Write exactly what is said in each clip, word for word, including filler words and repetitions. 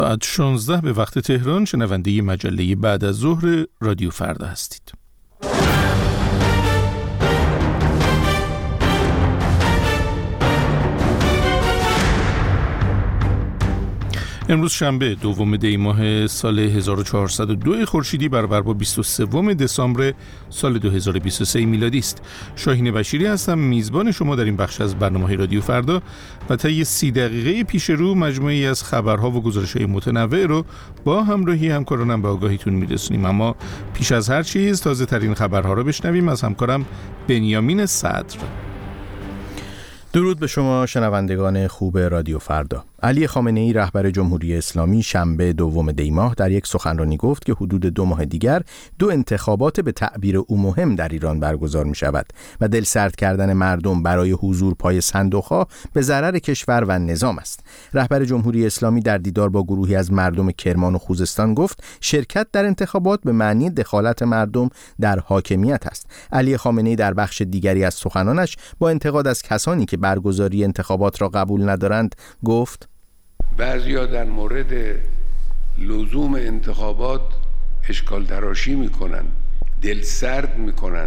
ساعت شانزده به وقت تهران شنونده مجله بعد از ظهر رادیو فردا هستید. امروز شنبه دوم دی ماه سال هزار و چهارصد و دو خورشیدی برابر با بیست و سوم دسامبر سال دو هزار و بیست و سه میلادی است. شاهین بشیری هستم، میزبان شما در این بخش از برنامه رادیو فردا و طی سی دقیقه پیش رو مجموعی از خبرها و گزارش‌های متنوع رو با همراهی همکارانم به آگاهیتون میرسونیم. اما پیش از هر چیز تازه ترین خبرها رو بشنویم از همکارم بنیامین صدر. درود به شما شنوندگان خوب رادیو فردا. علی خامنه‌ای رهبر جمهوری اسلامی شنبه دوم دی ماه در یک سخنرانی گفت که حدود دو ماه دیگر دو انتخابات به تعبیر او مهم در ایران برگزار می شود و دلسرد کردن مردم برای حضور پای صندوق‌ها به ضرر کشور و نظام است. رهبر جمهوری اسلامی در دیدار با گروهی از مردم کرمان و خوزستان گفت شرکت در انتخابات به معنی دخالت مردم در حاکمیت است. علی خامنه‌ای در بخش دیگری از سخنانش با انتقاد از کسانی که برگزاری انتخابات را قبول ندارند گفت: بعضیا در مورد لزوم انتخابات اشکال تراشی میکنن، دل سرد میکنن،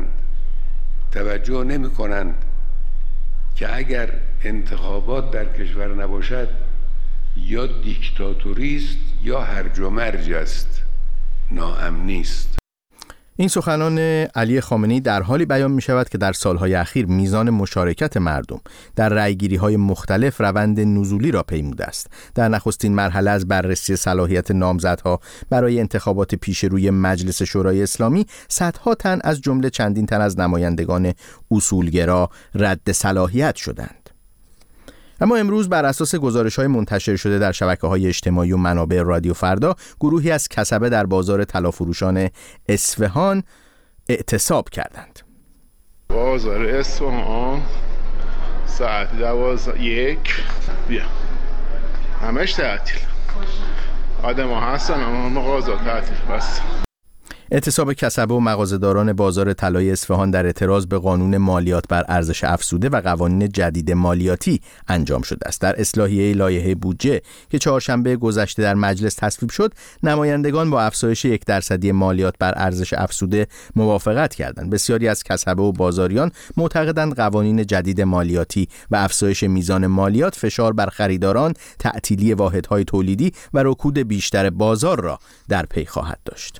توجه نمیکنن که اگر انتخابات در کشور نباشد یا دیکتاتوری است یا هرج و مرج است، ناامنی است. این سخنان علی خامنه‌ای در حالی بیان می شود که در سالهای اخیر میزان مشارکت مردم در رأیگیری‌های مختلف روند نزولی را پیموده است. در نخستین مرحله از بررسی صلاحیت نامزدها برای انتخابات پیش روی مجلس شورای اسلامی، صدها تن از جمله چندین تن از نمایندگان اصولگرا رد صلاحیت شدند. اما امروز بر اساس گزارش‌های منتشر شده در شبکه‌های اجتماعی و منابع رادیو فردا، گروهی از کسبه در بازار طلافروشان اصفهان اعتصاب کردند. بازار اصفهان ساعت دوازده یک بیا همش تعطیل، آدم ها هستن اما مغازه تعطیل بس. اعتصاب کسبه و مغازه‌داران بازار طلای اصفهان در اعتراض به قانون مالیات بر ارزش افزوده و قوانین جدید مالیاتی انجام شده است. در اصلاحیه لایحه بودجه که چهارشنبه گذشته در مجلس تصویب شد، نمایندگان با افزایش یک درصدی مالیات بر ارزش افزوده موافقت کردند. بسیاری از کسبه و بازاریان معتقدند قوانین جدید مالیاتی و افزایش میزان مالیات فشار بر خریداران، تعطیلی واحدهای تولیدی و رکود بیشتر بازار را در پی خواهد داشت.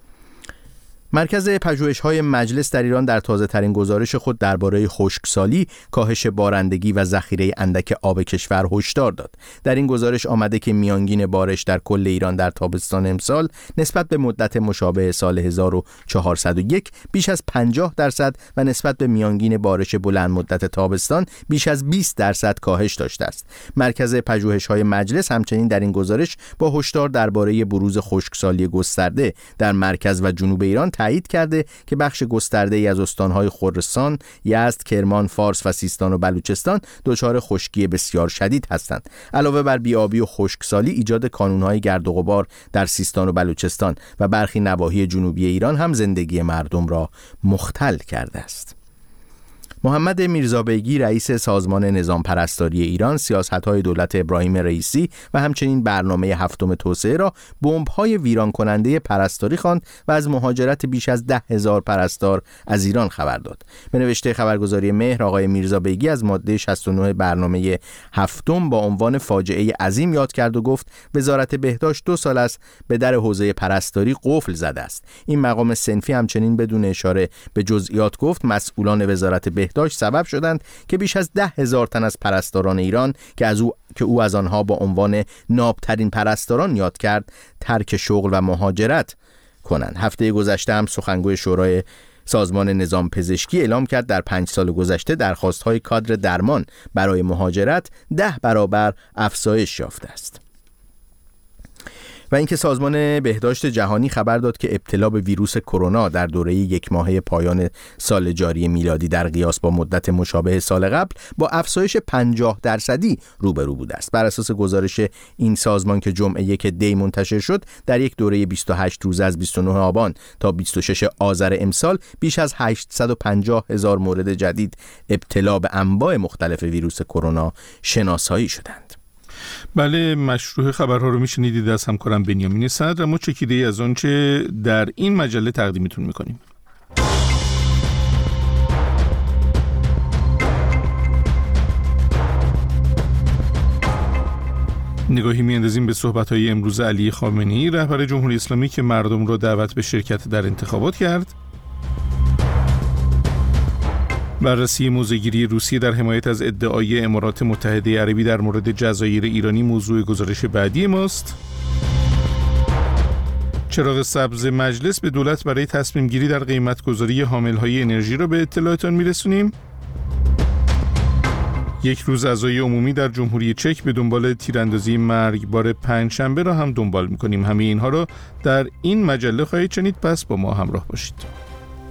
مرکز پژوهش‌های مجلس در ایران در تازه‌ترین گزارش خود درباره خشکسالی، کاهش بارندگی و ذخیره اندک آب کشور هشدار داد. در این گزارش آمده که میانگین بارش در کل ایران در تابستان امسال نسبت به مدت مشابه سال هزار و چهارصد و یک بیش از پنجاه درصد و نسبت به میانگین بارش بلند مدت تابستان بیش از بیست درصد کاهش داشته است. مرکز پژوهش‌های مجلس همچنین در این گزارش با هشدار درباره بروز خشکسالی گسترده در مرکز و جنوب ایران تایید کرده که بخش گسترده‌ای از استان‌های خراسان، یزد، کرمان، فارس و سیستان و بلوچستان دچار خشکی بسیار شدید هستند. علاوه بر بی‌آبی و خشکسالی، ایجاد کانون‌های گرد و غبار در سیستان و بلوچستان و برخی نواحی جنوبی ایران هم زندگی مردم را مختل کرده است. محمد میرزابیگی رئیس سازمان نظام پرستاری ایران سیاست‌های دولت ابراهیم رئیسی و همچنین برنامه هفتم توسعه را بمب‌های ویران کننده پرستاری خواند و از مهاجرت بیش از ده هزار پرستار از ایران خبر داد. به نوشته خبرگزاری مهر، آقای میرزابیگی از ماده شصت و نه برنامه هفتم با عنوان فاجعه عظیم یاد کرد و گفت وزارت بهداشت دو سال است به در حوزه پرستاری قفل زده است. این مقام صنفی همچنین بدون اشاره به جزئیات گفت مسئولان وزارت بهداشت داشت سبب شدند که بیش از ده هزار تن از پرستاران ایران که از او که او از آنها با عنوان نابترین پرستاران یاد کرد ترک شغل و مهاجرت کنند. هفته گذشته هم سخنگوی شورای سازمان نظام پزشکی اعلام کرد در پنج سال گذشته درخواست‌های کادر درمان برای مهاجرت ده برابر افزایش یافته است. و اینکه سازمان بهداشت جهانی خبر داد که ابتلا به ویروس کرونا در دوره یک ماهه پایان سال جاری میلادی در قیاس با مدت مشابه سال قبل با افزایش پنجاه درصدی روبرو بوده است. بر اساس گزارش این سازمان که جمعه یک دی منتشر شد، در یک دوره بیست و هشت روزه از بیست و نه آبان تا بیست و شش آذر امسال بیش از هشتصد و پنجاه هزار مورد جدید ابتلا به انواع مختلف ویروس کرونا شناسایی شدند. بله، مشروع خبرها رو میشنیدید از همکارم بنیامین صدر. اما چکیده‌ای از آنچه در این مجله تقدیمتون میکنیم. نگاهی میاندازیم به صحبت‌های امروز علی خامنه‌ای، رهبر جمهوری اسلامی، که مردم را دعوت به شرکت در انتخابات کرد. بررسی موضع‌گیری روسیه در حمایت از ادعای امارات متحده عربی در مورد جزایر ایرانی موضوع گزارش بعدی ماست. چراغ سبز مجلس به دولت برای تصمیم گیری در قیمت گذاری حامل‌های انرژی را به اطلاعتان میرسونیم. یک روز عزای عمومی در جمهوری چک به دنبال تیراندازی مرگبار پنجشنبه را هم دنبال می‌کنیم. همه اینها را در این مجله خواهید شنید، پس با ما همراه باشید.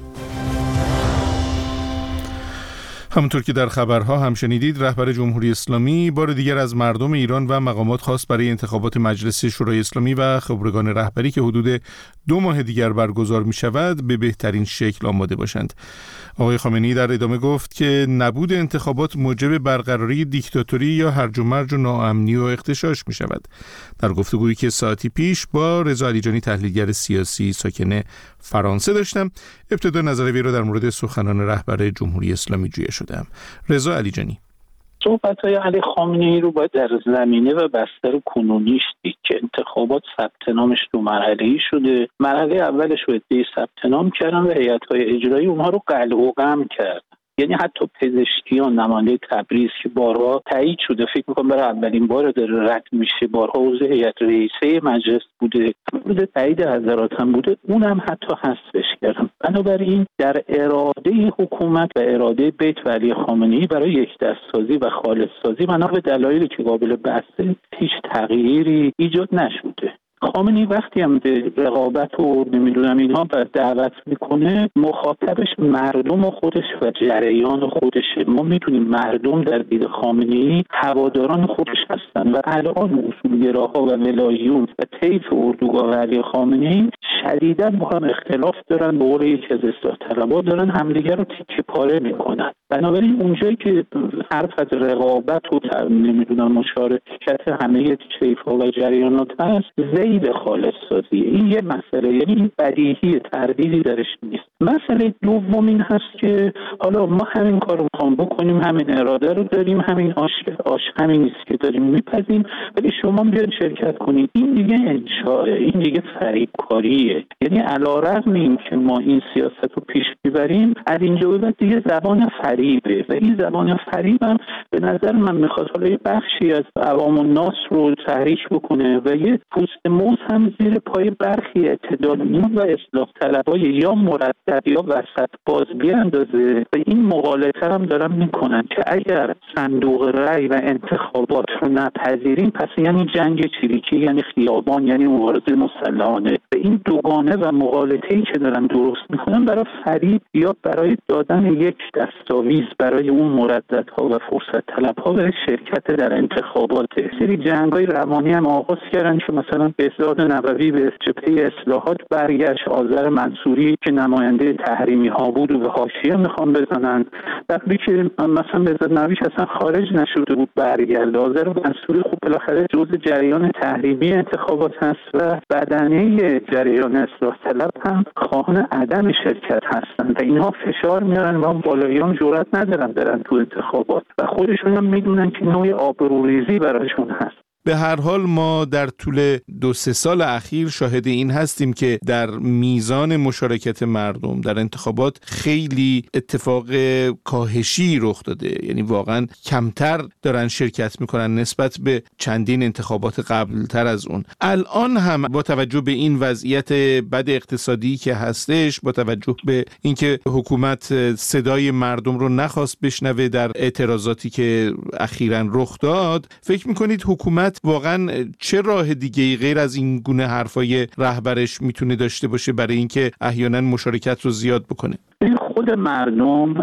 همونطور که در خبرها هم شنیدید، رهبر جمهوری اسلامی بار دیگر از مردم ایران و مقامات خواست برای انتخابات مجلس شورای اسلامی و خبرگان رهبری که حدود دو ماه دیگر برگزار می شود به بهترین شکل آماده باشند. آقای خامنه‌ای در ادامه گفت که نبود انتخابات موجب برقراری دیکتاتوری یا هرج و مرج و ناامنی و اغتشاش می شود. در گفتگویی که ساعتی پیش با رضا علیجانی تحلیلگر سیاسی ساکن فرانسه داشتم، ابتدا نظر وی را در مورد سخنان رهبر جمهوری اسلامی جویا شدم. رضا علیجانی: صحبت‌های علی خامنه‌ای رو باید در زمینه و بستر کنونیش دید که انتخابات ثبت نامش دو مرحله‌ای شده. مرحله اولش رو عده‌ای ثبت نام کردن و هیئت‌های اجرایی اونها رو قلع و قم کرد. یعنی حتی پزشکیان، نماینده تبریز که بارها تایید شده، فکر می‌کنم برای اولین بار داره رد میشه، بارها عضو هیئت رئیسه مجلس بوده، مورد تایید حضرات هم بوده، اونم حتی حذفش کردن. بنابراین در اراده حکومت و اراده بیت و علی خامنه‌ای برای یک دستسازی و خالص سازی بنا به دلایلی که قابل بحثه هیچ تغییری ایجاد نشده. خامنه‌ای وقتی هم به رقابت و نمیدونم اینها دعوت میکنه، مخاطبش مردم و خودش و جریان خودشه. ما میتونیم مردم در دید خامنه‌ای هواداران خودش هستن و الان اصولگراها و ولاییون و طیف اردوگاه و علی خامنه‌ای شدیداً با هم اختلاف دارن، به قول یکی از اصلاح طلبا دارن همدیگر رو تیکه پاره میکنن. بنابراین اونجایی که حرف از رقابت و نمیدونم مشارکت همه طیف‌ها و جریانات هست، زید خالص سازی، این یه مسئله، یعنی این بدیهی، تردیدی درش نیست. مسئله دوم این هست که حالا ما همین کار رو میخوام بکنیم، همین اراده رو داریم، همین آش, آش همین نیست که داریم میپذیم، ولی شما بیاید شرکت کنید. این دیگه انشاء، این دیگه فریبکاریه. یعنی علیرغم این که ما این سیاست رو پیش میبریم، از اینجا به بعد دیگه زبان فریبه و این زبان فریب هم به نظر من میخواد حالا یه بخشی از عوام الناس رو تحریک بکنه و یه پوست موز هم زیر پای برخی اعتدالیون و اصلاح طلبای یا مردد یا وسط باز بیاندازه و این مغالطه هم دارن میکنن که اگر صندوق رأی و انتخابات رو نپذیریم، پس یعنی جنگ چریکی، یعنی خیابان، یعنی مبارزه مسلحانه. و این دوگانه و مغالطه‌ای که دارن درست میکنن برای فریب یا برای دادن یک دستاویز برای اون مرددها و فرصت طلبها برای شرکت در انتخابات. سری جنگ‌های روانی هم آغاز کردن که مثلا بهزاد نبوی به جبهه اصلاحات برگشت، آذر منصوری که نماینده تحریمی ها بود و به حاشیه میخوان بزنن، وقتی که مثلا بهزاد نبوی اصلا خارج نشده بود برگرده. آذر منصوری خب بالاخره جزء جریان تحریمی انتخابات هست و بدنه جریان اصلاح طلب هم خواهان عدم شرکت هستند و اینها فشار میارن و بالاییان جرئت ندارن برن تو انتخابات و خودشون هم میدونن که نوع آبروریزی براشون هست. به هر حال ما در طول دو سه سال اخیر شاهد این هستیم که در میزان مشارکت مردم در انتخابات خیلی اتفاق کاهشی رخ داده، یعنی واقعا کمتر دارن شرکت میکنن نسبت به چندین انتخابات قبلتر از اون. الان هم با توجه به این وضعیت بد اقتصادی که هستش، با توجه به اینکه حکومت صدای مردم رو نخواست بشنوه در اعتراضاتی که اخیراً رخ داد، فکر میکنید حکومت واقعا چه راه دیگه‌ای غیر از این گونه حرفای رهبرش میتونه داشته باشه برای اینکه احیانا مشارکت رو زیاد بکنه؟ خود مردم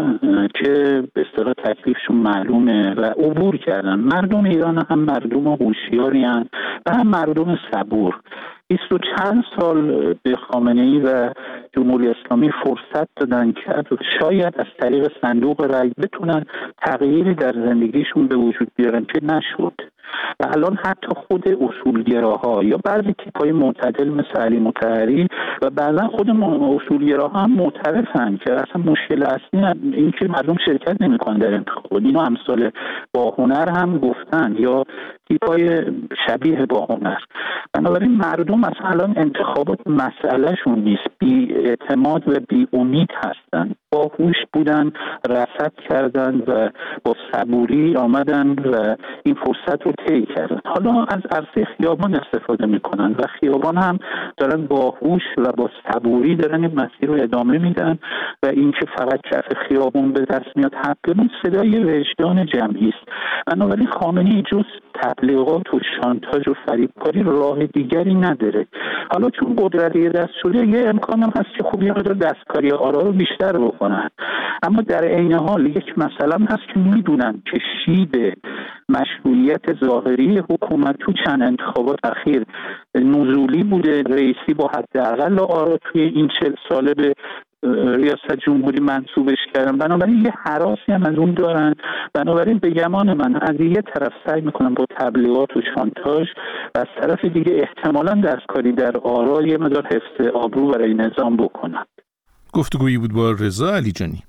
که به اصطلاح تکلیفشون معلومه و عبور کردن. مردم ایران هم مردم هوشیاری هستند و هم مردم صبور. بیست و چند سال به خامنه‌ای و جمهوری اسلامی فرصت دادن که شاید از طریق صندوق رای بتونن تغییری در زندگیشون به وجود بیارن که نشد. و الان حتی خود اصولگراها یا بعضی تیپ‌های معتدل مثل علی مطهری و بعضا خود اصولگراها هم معترفن که اصلا مشکل اصلی این که مردم شرکت نمی‌کنن در انتخابات. اینا امثال با هنر هم گفتن یا تیپ‌های شبیه با هنر. بنابراین مردم مثلا الان انتخابات مسئلهشون نیست، بی اعتماد و بی امید هستن، باهوش بودن، رصد کردن و با صبوری آمدن و این فرصت رو طی کردن. حالا از عرصه خیابان استفاده میکنن و خیابان هم دارن باهوش و با صبوری دارن این مسیر رو ادامه میدن و این که فقط کف خیابان به دست میاد حقمون صدای وجدان جمعی است. بنابراین خامنه‌ای جز تبلیغات و شانتاژ و فریبکاری راه دیگری نداره. حالا چون قدرت دست شده یه امکان هم هست که خوب یه مقدار دستکاری آرا رو بیشتر بکنن، اما در عین حال یک مسئله هم هست که میدونن که شیب مشروعیت ظاهری حکومت تو چند انتخابات اخیر نزولی بوده. رئیسی با حداقل آرا توی این چهل ساله به ریاست جمهوری منصوبش کردن، بنابراین یه هراسی هم از اون دارن. بنابراین به گمان من از یه طرف سعی میکنن با تبلیغات و شانتاژ و از طرف دیگه احتمالاً دستکاری در آرا یه مقدار حفظ آبرو برای نظام بکنن. گفتگویی بود با رضا علیجانی.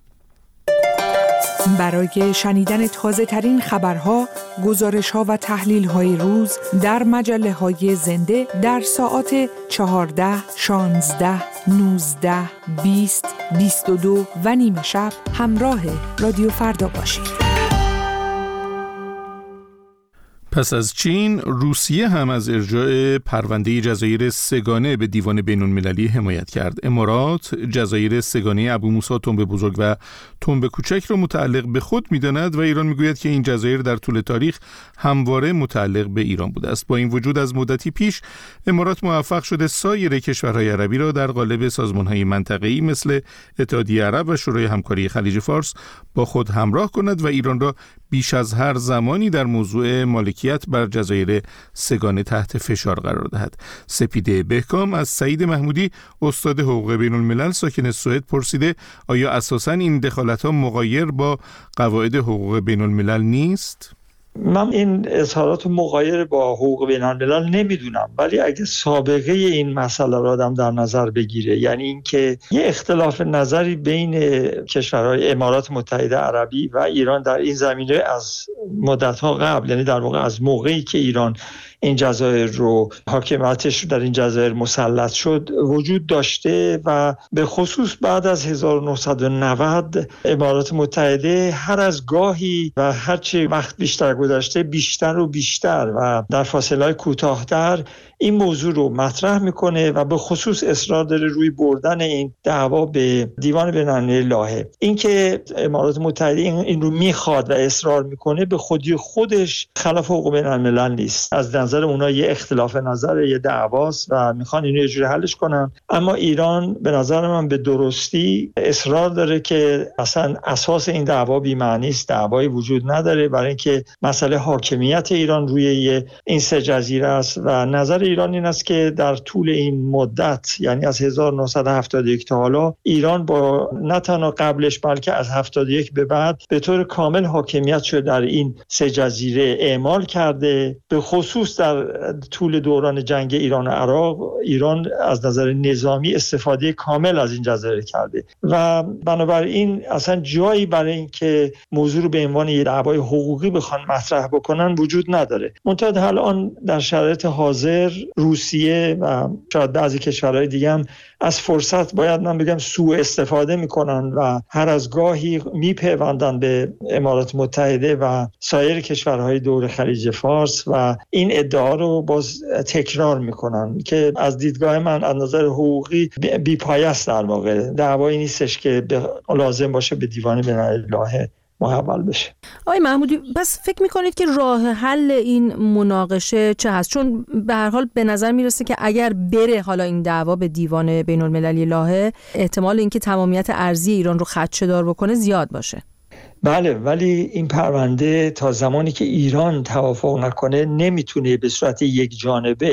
برای شنیدن تازه ترین خبرها، گزارش ها و تحلیل های روز در مجله های زنده در ساعات چهارده، شانزده، نوزده، بیست، بیست و دو و نیمه شب همراه رادیو فردا باشید. پس از چین، روسیه هم از ارجاع پرونده جزایر سگانه به دیوان بین‌المللی حمایت کرد. امارات جزایر سگانه ابو موسی تنب بزرگ و تنب کوچک را متعلق به خود می‌داند و ایران می‌گوید که این جزایر در طول تاریخ همواره متعلق به ایران بوده است. با این وجود از مدتی پیش امارات موفق شده سایر کشورهای عربی را در قالب سازمان‌های منطقه‌ای مثل اتحادیه عرب و شورای همکاری خلیج فارس با خود همراه کند و ایران را بیش از هر زمانی در موضوع مالکیت بر جزایر سگانه تحت فشار قرار دهد. سپیده بهکام از سعید محمودی استاد حقوق بین الملل ساکن سوئد پرسیده آیا اساساً این دخالت‌ها مغایر با قواعد حقوق بین الملل نیست؟ من این اظهارات مغایر با حقوق بین الملل نمیدونم، ولی اگه سابقه این مسئله را آدم در نظر بگیره، یعنی اینکه یه اختلاف نظری بین کشورهای امارات متحده عربی و ایران در این زمینه از مدت‌ها قبل، یعنی در واقع از موقعی که ایران این جزایر رو حاکمیتش رو در این جزایر مسلط شد وجود داشته و به خصوص بعد از هزار و نهصد و نود امارات متحده هر از گاهی و هرچی وقت بیشتر گذشته بیشتر و بیشتر و در فاصله کوتاه‌تر این موضوع رو مطرح میکنه و به خصوص اصرار داره روی بردن این دعوا به دیوان بین‌المللی لاهه. این که امارات متحده این رو میخواد و اصرار میکنه به خودی خودش خلاف حقوق بین‌الملل نیست. از نظر اونها یه اختلاف نظر، یه دعواست و میخوان اینو یه جوری حلش کنن، اما ایران به نظر من به درستی اصرار داره که اصلا اساس این دعوا بی معنی است، دعوایی وجود نداره، برای اینکه مسئله حاکمیت ایران روی این سه جزیره است و نظر ایران این است که در طول این مدت، یعنی از هزار و نهصد و هفتاد و یک تا حالا، ایران با نه تنها قبلش بلکه از هفتاد و یک به بعد به طور کامل حاکمیت شده در این سه جزیره اعمال کرده. به خصوص در طول دوران جنگ ایران و عراق ایران از نظر نظامی استفاده کامل از این جزیره کرده و بنابراین اصلا جایی برای اینکه موضوع رو به عنوان یه دعوای حقوقی بخوان مطرح بکنن وجود نداره. منتها الان در شرایط حاضر روسیه و شاید بعضی کشورهای دیگه هم از فرصت باید من بگم سوء استفاده میکنن و هر از گاهی میپیوندن به امارات متحده و سایر کشورهای دور خلیج فارس و این ادعا رو باز تکرار میکنن که از دیدگاه من از نظر حقوقی بی پایه است. در واقع دعوایی نیستش که لازم باشه به دیوان بین‌المللی لاهه محول بشه. آقای محمودی، بس فکر میکنید که راه حل این مناقشه چه هست؟ چون به هر حال به نظر میرسه که اگر بره حالا این دعوا به دیوان بین المللی لاهه، احتمال اینکه تمامیت ارضی ایران رو خدشه‌دار بکنه زیاد باشه. بله، ولی این پرونده تا زمانی که ایران توافق نکنه نمیتونه به صورت یک جانبه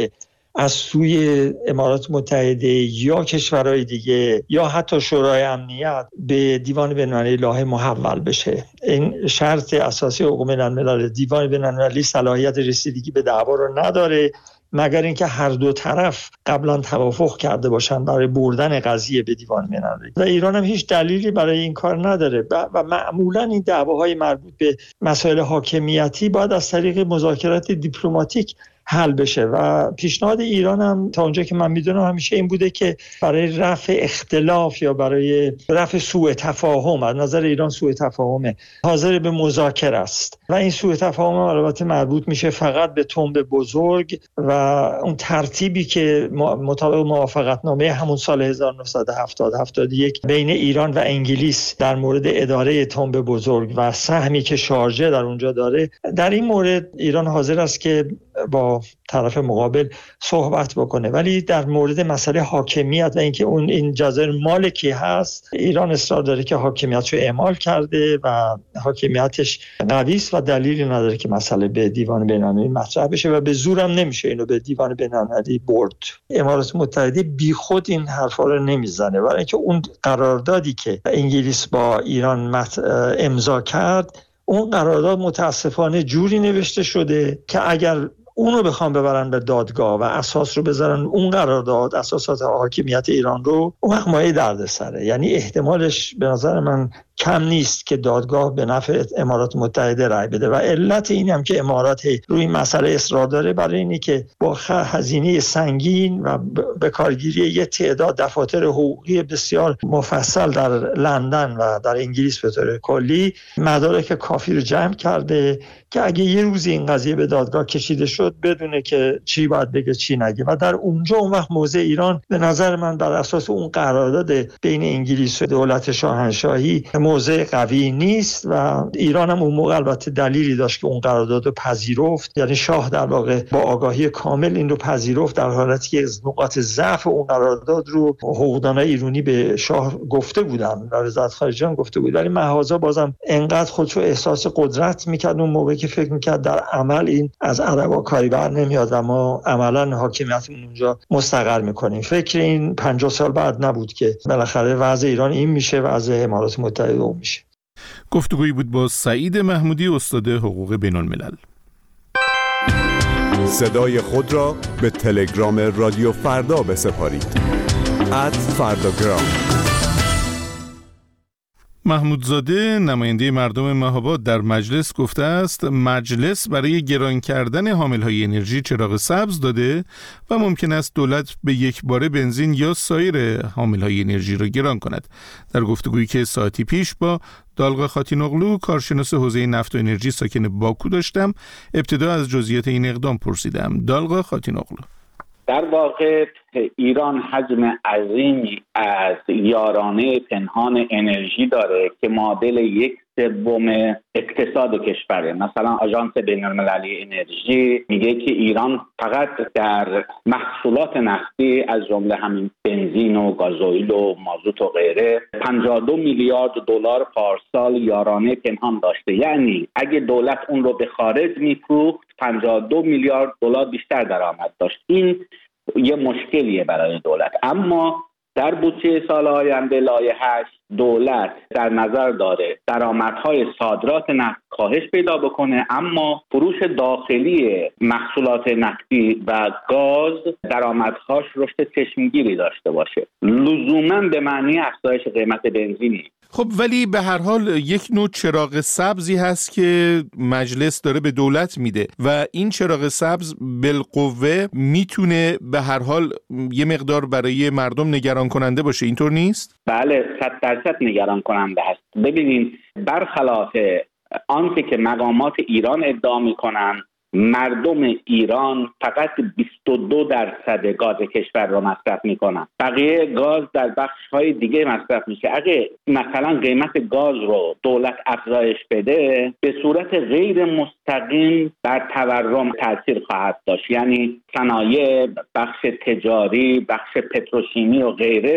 از سوی امارات متحده یا کشورهای دیگه یا حتی شورای امنیت به دیوان بین‌المللی لاهه محول بشه. این شرط اساسی حقوق بین‌الملل، دیوان بین‌المللی صلاحیت رسیدگی به دعوا رو نداره مگر اینکه هر دو طرف قبلا توافق کرده باشن برای بردن قضیه به دیوان بین‌المللی و ایران هم هیچ دلیلی برای این کار نداره و معمولا این دعواهای مربوط به مسائل حاکمیتی باید از طریق مذاکرات دیپلماتیک حل بشه و پیشنهاد ایران هم تا اونجا که من میدونم همیشه این بوده که برای رفع اختلاف یا برای رفع سوء تفاهم، از نظر ایران سوء تفاهمه، حاضر به مذاکره است و این سوء تفاهم البته مربوط میشه فقط به تنب بزرگ و اون ترتیبی که مطابق موافقتنامه همون سال هزار و نهصد و هفتاد هفتاد و یک بین ایران و انگلیس در مورد اداره تنب بزرگ و سهمی که شارژه در اونجا داره، در این مورد ایران حاضر است که با طرف مقابل صحبت بکنه، ولی در مورد مسئله حاکمیت و اینکه اون این جزایر مال کی هست، ایران اصرار داره که حاکمیتشو اعمال کرده و حاکمیتش قوی است و دلیلی نداره که مسئله به دیوان بین‌المللی مطرح بشه و به زورم نمیشه اینو به دیوان بین‌المللی برد. امارات متحده بیخود این حرفا رو نمیزنه، برای اینکه اون قراردادی که انگلیس با ایران امضا کرد، اون قرارداد متاسفانه جوری نوشته شده که اگر اونو بخوام ببرن به دادگاه و اساس رو بذارن اون قرارداد اساسات حاکمیت ایران رو، اون وقت مایه دردسره. یعنی احتمالش به نظر من کم نیست که دادگاه به نفع امارات متحده رای بده و علت این هم که امارات روی این مسئله اصرار داره برای اینه که با هزینه سنگین و به کارگیری یه تعداد دفاتر حقوقی بسیار مفصل در لندن و در انگلیس به طور کلی مدارک کافی رو جمع کرده که اگه یه روزی این قضیه به دادگاه کشیده شد بدونه که چی باید بگه چی نگه و در اونجا اون وقت موضع ایران به نظر من بر اساس اون قرارداد بین انگلیس و دولت شاهنشاهی موضع قوی نیست و ایران هم اون موقع البته دلیلی داشت که اون قرارداد رو پذیرفت، یعنی شاه در واقع با آگاهی کامل این رو پذیرفت در حالتی که از نقاط ضعف اون قرارداد رو حقوقدانای ایرانی به شاه گفته بودن و وزارت خارجه هم گفته بود، ولی مهازا بازم انقدر خودشو احساس قدرت میکرد اون موقع که فکر میکرد در عمل این از عربا کاری بر نمیاد و ما عملا حاکمیتمون اونجا مستقر میکنیم. فکر این پنجاه سال بعد نبود که بالاخره وضع ایران این میشه، وضع امارات متحده اون میشه. گفتگویی بود با سعید محمودی، استاد حقوق بین الملل. صدای خود را به تلگرام رادیو فردا بسپارید. ات فرداگرام. محمودزاده نماینده مردم مهاباد در مجلس گفته است مجلس برای گران کردن حاملهای انرژی چراغ سبز داده و ممکن است دولت به یک باره بنزین یا سایر حاملهای انرژی را گران کند. در گفتگویی که ساعتی پیش با دالقا خاتینوغلو کارشناس حوزه نفت و انرژی ساکن باکو داشتم، ابتدا از جزئیات این اقدام پرسیدم. دالقا خاتینوغلو: در واقع ایران حجم عظیمی از یارانه پنهان انرژی داره که معادل یک سوم اقتصاد کشوره. مثلا آژانس بین‌المللی انرژی میگه که ایران فقط در محصولات نفتی از جمله همین بنزین و گازوئیل و مازوت و غیره پنجاه و دو میلیارد دلار پارسال یارانه پنهان داشته. یعنی اگه دولت اون رو به خارج میفروخت پنجاه و دو میلیارد دلار بیشتر درآمد داشت. این یه مشکلیه برای دولت. اما در بودجه سال آینده لایحه‌اش دولت در نظر داره درآمدهای صادرات نفت کاهش پیدا بکنه، اما فروش داخلی محصولات نفتی و گاز درآمدهاش رشد چشمگیری داشته باشه. لزوما به معنی افزایش قیمت بنزینی. خب ولی به هر حال یک نوع چراغ سبزی هست که مجلس داره به دولت میده و این چراغ سبز بالقوه میتونه به هر حال یه مقدار برای مردم نگران کننده باشه، اینطور نیست؟ بله، صد درصد نگران کننده هست. ببینید، برخلاف آنچه که مقامات ایران ادعا میکنن، مردم ایران فقط بیست و دو درصد گاز کشور رو مصرف میکنن، بقیه گاز در بخش‌های دیگه مصرف میشه. اگه مثلا قیمت گاز رو دولت افزایش بده، به صورت غیر مستقیم بر تورم تاثیر خواهد داشت. یعنی صنایع، بخش تجاری، بخش پتروشیمی و غیره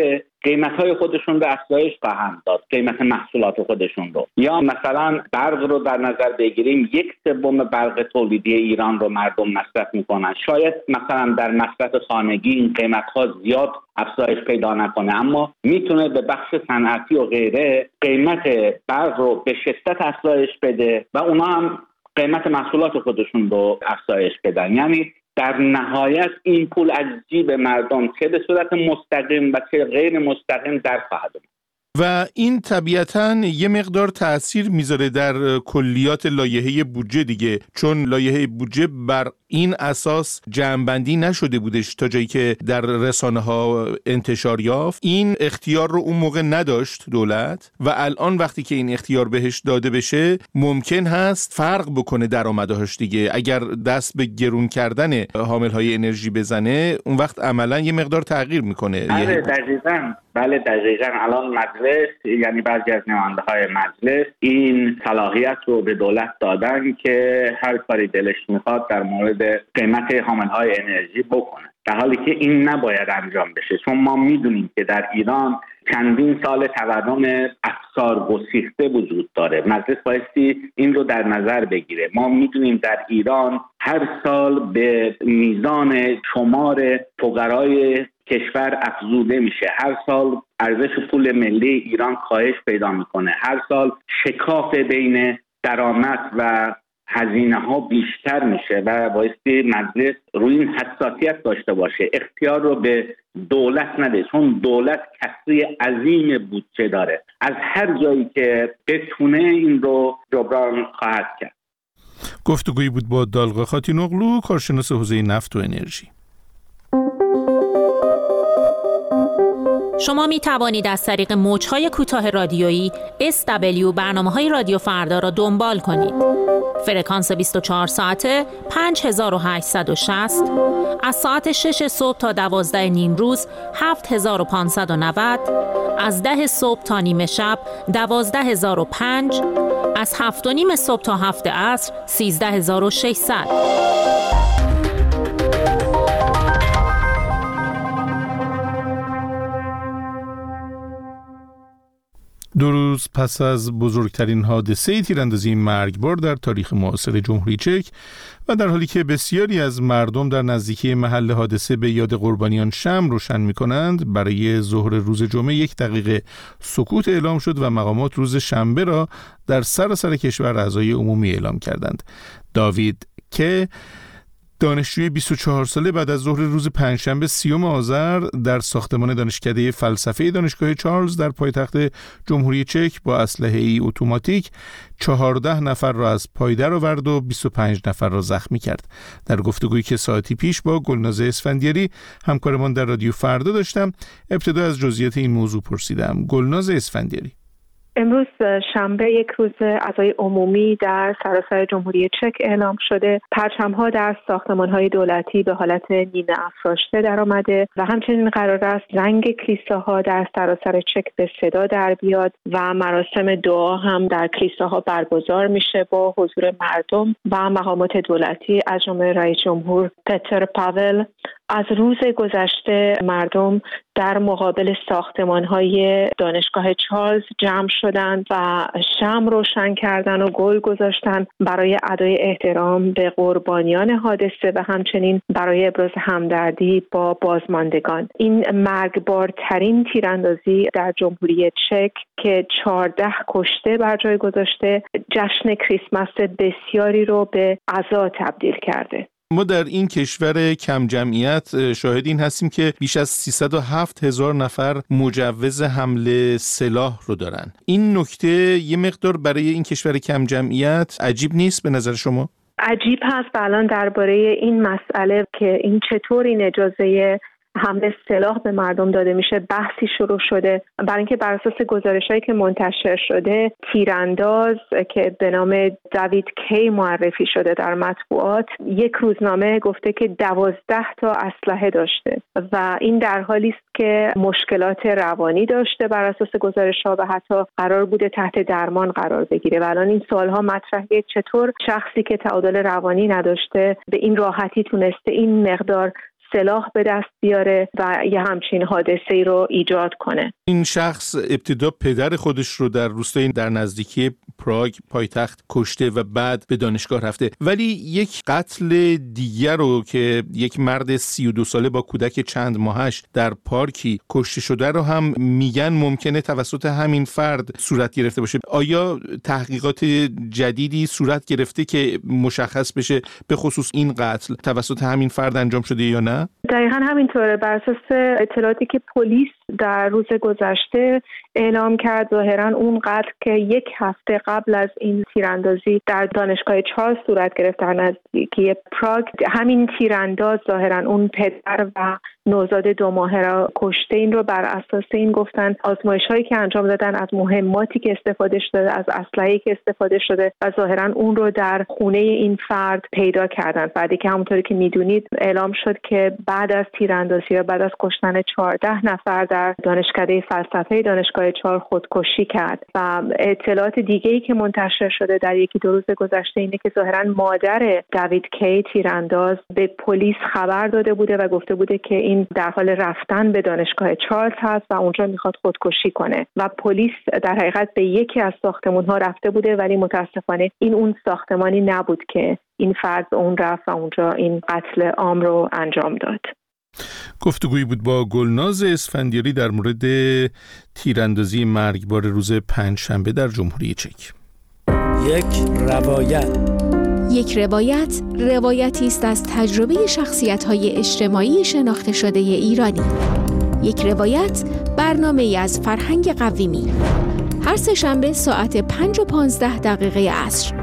قیمت‌های خودشون رو افزایش خواهند داد، قیمت محصولات خودشون رو. یا مثلا برق رو در نظر بگیریم، یک سوم برق تولیدی ایران رو مردم مصرف میکنن. شاید مثلا در مصرف خانگی این قیمت‌ها زیاد افزایش پیدا نکنه، اما میتونه به بخش صنعتی و غیره قیمت برق رو به شدت افزایش بده و اونا هم قیمت محصولات خودشون رو افزایش بدن. یعنی در نهایت این پول از جیب مردم چه به صورت مستقیم و چه غیر مستقیم در خواهد اومد. و این طبیعتاً یه مقدار تأثیر میذاره در کلیات لایحه بودجه دیگه، چون لایحه بودجه بر این اساس جمع‌بندی نشده بودش تا جایی که در رسانه ها انتشار یافت. این اختیار رو اون موقع نداشت دولت و الان وقتی که این اختیار بهش داده بشه ممکن هست فرق بکنه درآمدهاش دیگه. اگر دست به گرون کردن حامل‌های انرژی بزنه اون وقت عملاً یه مقدار تغییر میکنه. بله دقیقاً بله دقیقاً الان مجلس، یعنی بعضی از نماینده‌های مجلس این صلاحیت رو به دولت دادن که هر کاری دلش میخواد در مورد قیمت حامل‌های انرژی بکنه، در حالی که این نباید انجام بشه. چون ما میدونیم که در ایران چندین سال تورم افسار گسیخته وجود داره. مجلس بایستی این رو در نظر بگیره. ما میدونیم در ایران هر سال به میزان شمار فقرای کشور افزوده میشه. هر سال ارزش پول ملی ایران کاهش پیدا میکنه. هر سال شکاف بین درآمد و هزینه ها بیشتر میشه و بایستی مجلس روی این حساسیت داشته باشه، اختیار رو به دولت نده، چون دولت کسری عظیم بودجه داره، از هر جایی که بتونه این رو جبران خواهد کرد. گفتگویی بود با دالغا خاتینوغلو، کارشناس حوزه نفت و انرژی. شما می توانید از طریق موج‌های کوتاه رادیویی اس دبلیو برنامه‌های رادیو فردا را دنبال کنید. فرکانس بیست و چهار ساعته پنج هزار و هشتصد و شصت، از ساعت شش صبح تا دوازده نیم روز هفت هزار و پانصد و نود، از ده صبح تا نیمه شب دوازده هزار و پنج، از هفت و نیم صبح تا هفت عصر سیزده هزار و ششصد. دو روز پس از بزرگترین حادثه تیراندازی مرگبار در تاریخ معاصر جمهوری چک و در حالی که بسیاری از مردم در نزدیکی محل حادثه به یاد قربانیان شمع روشن می‌کنند، برای ظهر روز جمعه یک دقیقه سکوت اعلام شد و مقامات روز شنبه را در سراسر کشور اعضای عمومی اعلام کردند. داوید که دانشجوی بیست و چهار ساله بعد از ظهر روز پنجشنبه سیوم آذر در ساختمان دانشکده فلسفه دانشگاه چارلز در پایتخت جمهوری چک با اسلحه‌ای اتوماتیک چهارده نفر را از پای درآورد و بیست و پنج نفر را زخمی کرد. در گفتگویی که ساعتی پیش با گلناز اسفندیاری همکارمان در رادیو فردا داشتم، ابتدا از جزئیات این موضوع پرسیدم. گلناز اسفندیاری: امروز شنبه یک روز اعضای عمومی در سراسر جمهوری چک اعلام شده. پرچم‌ها در ساختمان‌های دولتی به حالت نیمه افراشته در آمده و همچنین قرار است رنگ کلیساها در سراسر چک به صدا در بیاد و مراسم دعا هم در کلیساها برگزار میشه با حضور مردم و مقامات دولتی از جمله رئیس جمهور پتر پاول. از روز گذشته مردم در مقابل ساختمان‌های دانشگاه چارلز جمع شدند و شمع روشن کردن و گل گذاشتن برای ادای احترام به قربانیان حادثه و همچنین برای ابراز همدردی با بازماندگان. این مرگبارترین تیراندازی در جمهوری چک که چهارده کشته بر جای گذاشته، جشن کریسمس بسیاری رو به عزا تبدیل کرده. ما در این کشور کم جمعیت شاهد این هستیم که بیش از سیصد و هفت هزار نفر مجوز حمل سلاح رو دارن. این نکته یه مقدار برای این کشور کم جمعیت عجیب نیست به نظر شما؟ عجیب هست. الان درباره این مسئله که این چطور این اجازه حمله سلاح به مردم داده میشه بحثی شروع شده، برای اینکه بر اساس گزارش‌هایی که منتشر شده تیرانداز که به نام داوید کی معرفی شده در مطبوعات، یک روزنامه گفته که دوازده تا اسلحه داشته و این در حالی است که مشکلات روانی داشته بر اساس گزارش‌ها و حتی قرار بوده تحت درمان قرار بگیره و الان این سوال‌ها مطرحه چطور شخصی که تعادل روانی نداشته به این راحتی تونسته این مقدار سلاح به دست بیاره و یه همچین حادثه‌ای رو ایجاد کنه. این شخص ابتدا پدر خودش رو در روستای در نزدیکی پراگ پایتخت کشته و بعد به دانشگاه رفته، ولی یک قتل دیگر رو که یک مرد سی و دو ساله با کودک چند ماهش در پارکی کشته شده رو هم میگن ممکنه توسط همین فرد صورت گرفته باشه. آیا تحقیقات جدیدی صورت گرفته که مشخص بشه به خصوص این قتل توسط همین فرد انجام شده یا نه؟ دقیقاً همینطوره. بر اساس اطلاعاتی که پلیس در روز گذشته اعلام کرد، ظاهراً اون قتل که یک هفته قبل از این تیراندازی در دانشگاه چارلز صورت گرفت در نزدیکی پراگ، همین تیرانداز ظاهراً اون پدر و نوزاد دو ماهه را کشته. این رو بر اساس این گفتن آزمایش‌هایی که انجام دادن، از مهماتی که استفاده شده، از اسلحه‌ای که استفاده شده و ظاهراً اون رو در خونه این فرد پیدا کردن. بعدی که همونطوری که میدونید اعلام شد که بعد از تیراندازی یا بعد از کشتن چهارده نفر در دانشکده فلسفه دانشگاه چهار خودکشی کرد. و اطلاعات دیگه‌ای که منتشر شده در یکی دو روز گذشته اینه که ظاهراً مادر دوید کی تیرانداز به پلیس خبر داده بوده و گفته بوده که این در حال رفتن به دانشگاه چارلز هست و اونجا میخواد خودکشی کنه و پلیس در حقیقت به یکی از ساختمان‌ها رفته بوده، ولی متاسفانه این اون ساختمانی نبود که این فرد به اون رفت و اونجا این قتل عام رو انجام داد. گفتگویی بود با گلناز اسفندیاری در مورد تیراندازی مرگبار روز پنجشنبه در جمهوری چک. یک روایت یک روایت روایتی است از تجربه شخصیت‌های اجتماعی شناخته شده ایرانی. یک روایت برنامه‌ای از فرهنگ قویمی. هر سه شنبه ساعت پنج و پانزده دقیقه عصر.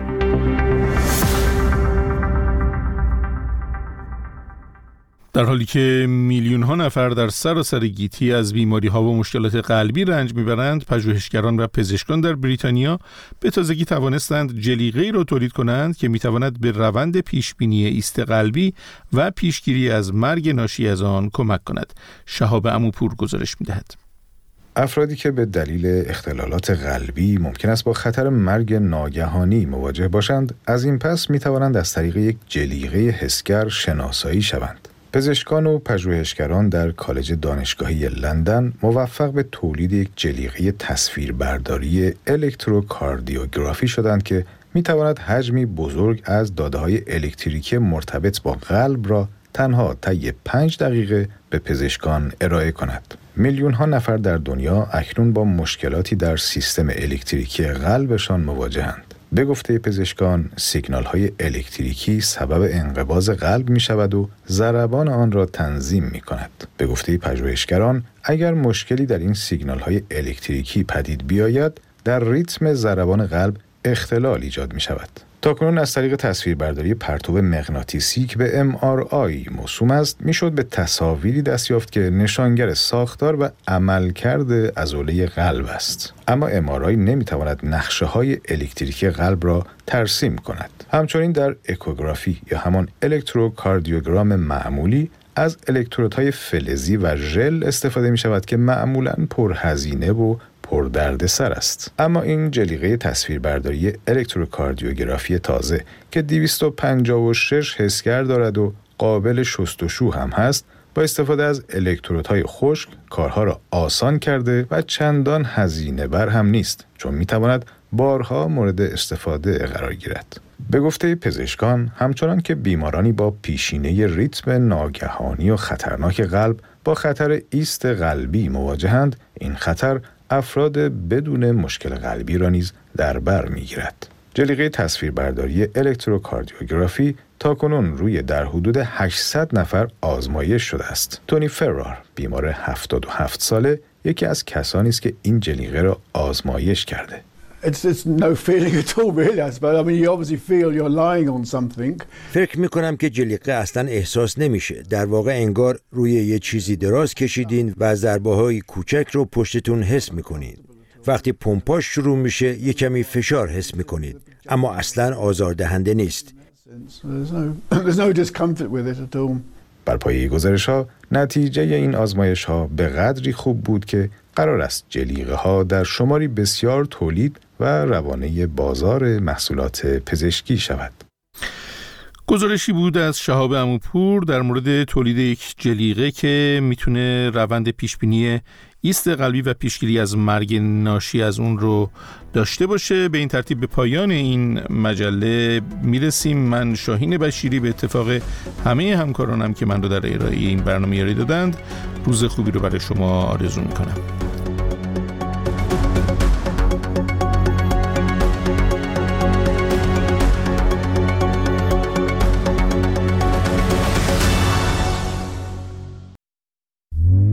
در حالی که میلیون ها نفر در سراسر گیتی از بیماری ها و مشکلات قلبی رنج میبرند، پژوهشگران و پزشکان در بریتانیا به تازگی توانستند جلیقه‌ای را تولید کنند که میتواند به روند پیشبینی ایست قلبی و پیشگیری از مرگ ناشی از آن کمک کند. شهاب عموپور گزارش میدهد. افرادی که به دلیل اختلالات قلبی ممکن است با خطر مرگ ناگهانی مواجه باشند، از این پس می توانند از طریق یک جلیقه حسگر شناسایی شوند. پزشکان و پژوهشگران در کالج دانشگاهی لندن موفق به تولید یک جلیقه تصویربرداری الکتروکاردیوگرافی شدند که می تواند حجمی بزرگ از داده‌های الکتریکی مرتبط با قلب را تنها طی پنج دقیقه به پزشکان ارائه کند. میلیون ها نفر در دنیا اکنون با مشکلاتی در سیستم الکتریکی قلبشان مواجهند. به گفته پزشکان، سیگنال های الکتریکی سبب انقباض قلب می شود و ضربان آن را تنظیم می کند. به گفته پژوهشگران، اگر مشکلی در این سیگنال های الکتریکی پدید بیاید، در ریتم ضربان قلب اختلال ایجاد می شود. تاکنون از طریق تصویربرداری پرتو مغناطیسی که به ام آر آی موسوم است، میشد به تصاویری دست یافت که نشانگر ساختار و عملکرد عضله قلب است. اما ام آر آی نمیتواند نقشه‌های الکتریکی قلب را ترسیم کند. همچنین در اکوگرافی یا همان الکتروکاردیوگرام معمولی از الکترودهای فلزی و ژل استفاده می شود که معمولاً پرهزینه و پر درد سر است. اما این جلیقه تصویربرداری الکتروکاردیوگرافی تازه که دویست و پنجاه و شش حسگر دارد و قابل شستشو هم هست، با استفاده از الکترودهای خشک کارها را آسان کرده و چندان هزینه بر هم نیست، چون میتواند بارها مورد استفاده قرار گیرد. به گفته پزشکان، همچنان که بیمارانی با پیشینه ریتم ناگهانی و خطرناک قلب با خطر ایست قلبی مواجهند، این خطر افراد بدون مشکل قلبی را نیز در بر می‌گیرد. جلیقه تصویربرداری الکتروکاردیوگرافی تاکنون روی در حدود هشتصد نفر آزمایش شده است. تونی فرار، بیمار هفتاد و هفت ساله، یکی از کسانی است که این جلیقه را آزمایش کرده. It's, it's no feeling at all really, but I mean you obviously feel you're lying on something. فکر میکنم که جلیقه اصلا احساس نمیشه. در واقع انگار روی یه چیزی دراز کشیدین و ضربه‌های کوچک رو پشتتون حس میکنید. وقتی پمپاژ شروع میشه یه کمی فشار حس میکنید، اما اصلا آزاردهنده نیست. There's no, there's no discomfort with it at all. بر پایه گزارش‌ها، نتیجه این آزمایش‌ها به قدری خوب بود که قرار است جلیقه‌ها در شماری بسیار تولید و روانه بازار محصولات پزشکی شود. گزارشی بود از شهاب عموپور در مورد تولید یک جلیقه که میتونه روند پیشبینی ایست قلبی و پیشگیری از مرگ ناشی از اون رو داشته باشه. به این ترتیب به پایان این مجله میرسیم. من شاهین بشیری به اتفاق همه همکارانم که من رو در ارائه این برنامه یاری دادند، روز خوبی رو برای شما آرزو میکنم.